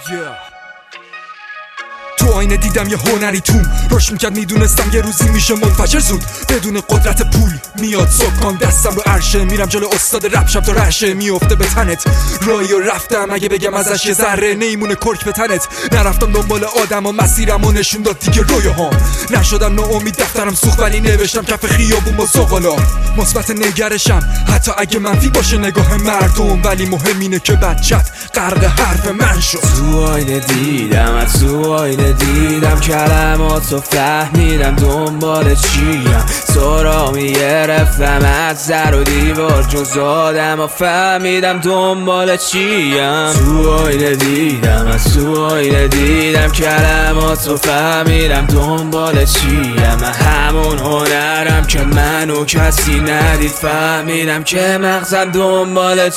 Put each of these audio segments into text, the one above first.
تو آینه دیدم یه هنری توم روش میکرد، میدونستم یه روزی میشه منفجر زود بدون قدرت پول. میاد صبحان دستم رو عرشه، میرم جلو استاد رپ شب تا رشه میفته به تنت. رایی و رفتم اگه بگم ازش یه ذره نیمونه کرک به تنت. نرفتم دنبال آدم و مسیرم و نشون داد دیگه رویاهام. نشدم ناامید دفترم سوخت ولی نوشتم کف خیابون با زغالا. مثبت نگرشم حتی اگه منفی باشه نگاه مردم، ولی مهم اینه که بچت غرق حرف من شد. تو آینه دیدم، تو آینه دیدم کلماتو فهمیدم دنبال چیم. سرا میگرفتم از در و دیوار جز آدم و فهمیدم دنبال چیم. تو آینه دیدم، تو آینه دیدم کلماتو فهمیدم دنبال چیم. همون هنرم که منو کسی ندید، فهمیدم که مغزم دنبال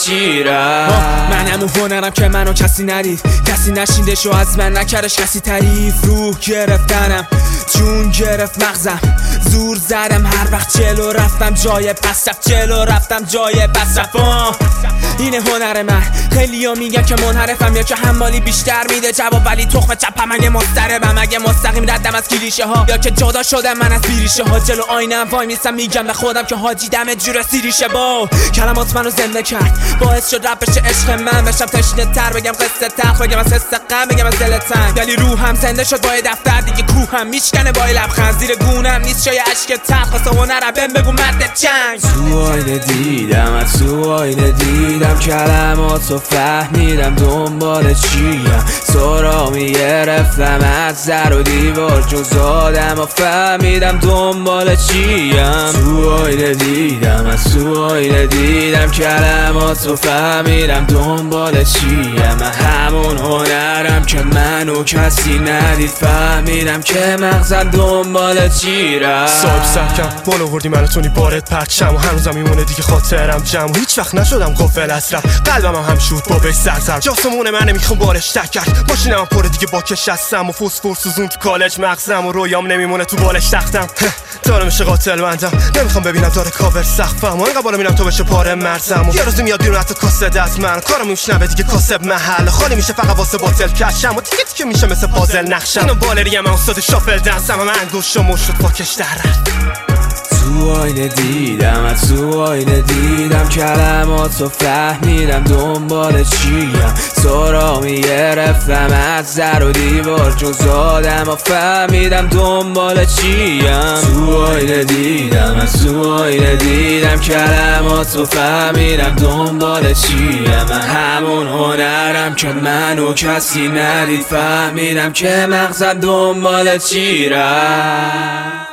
چیرم. منم اون هنرم که منو کسی ندید، کسی نشیندشو از من نکردش کسی تعریف. روح گرفتنم جون گرفت مغزم، زور زدم هر وقت جلو رفتم جای پس رفت، جلو رفتم جای پس رفت. اینه هنر من. خیلیا میگن که منحرفم یا که حمالی بیشتر میده جواب، ولی تخم چپم اگه مضطربم، اگه مستقیم ردم از کلیشه ها یا که جدا شدم من از بیریشه ها. جلو آینم وای میستم میگم به خودم که حاجی دم جور سیریشه. با کلمات منو زنده کرد، باعث شد رپ بشه عشق من. بشم تشنه تر بگم قصه تلخ، بگم از حس غم، بگم از دل تنگ. ولی روحم زنده شد با دفتر دیگه، کوهم میشکنه با لبخند. زیر گونم نیست جای اشک تلخ، واسه هنرم بگو مرد جنگ. تو آینه دیدم، تو آینه دیدم کلماتو فهمیدم دنبال چیم. سرا میگرفتم از در و دیوار جز آدم و فهمیدم دنبال چیم. تو آینه دیدم، تو آینه دیدم کلماتو فهمیدم دنبال چیم. همون هنرم که منو کسی ندید، فهمیدم که مغزم دنبال چیرم. صاحب سبکم بالا وردی منو تونی بارت پرچم و هنوزم میمونه دیگه خاطرم جمع و هیچ وقت نشدم غافل از رفت. قلبم هم شد با بهش سرسر جاسمونه من نمیخوام بارش تک کرد. ماشینم پره دیگه با کش هستم و فوسفور سوزون تو کالج مغزم و رویام نمیمونه تو بالش تختم. داره میشه قاتل بندم، نمیخوام ببینم داره کاور سقفم و اینقدر بالا میرم تو بشه پاره مرزم. و یه روزی میاد بیرون حتی کاسه از من کارم میشنوه دیگه کاسب محل خالی میشه فقط واسه باطل کشم و دیگه که میشه مثل پازل نقشم. اینو بالریم استاد شافل دنسم و من انگوشم شد پاکش در رفت. تو آینه دیدم، تو آینه دیدم کلماتو فهمیدم دنبال چیم. سرا میگرفتم از در و دیوار جز آدم و فهمیدم دنبال چیم. تو آینه دیدم، تو آینه دیدم کلماتو فهمیدم دنبال چیم. همون هنرم که منو کسی ندید، فهمیدم که مغزم دنبال چیرم.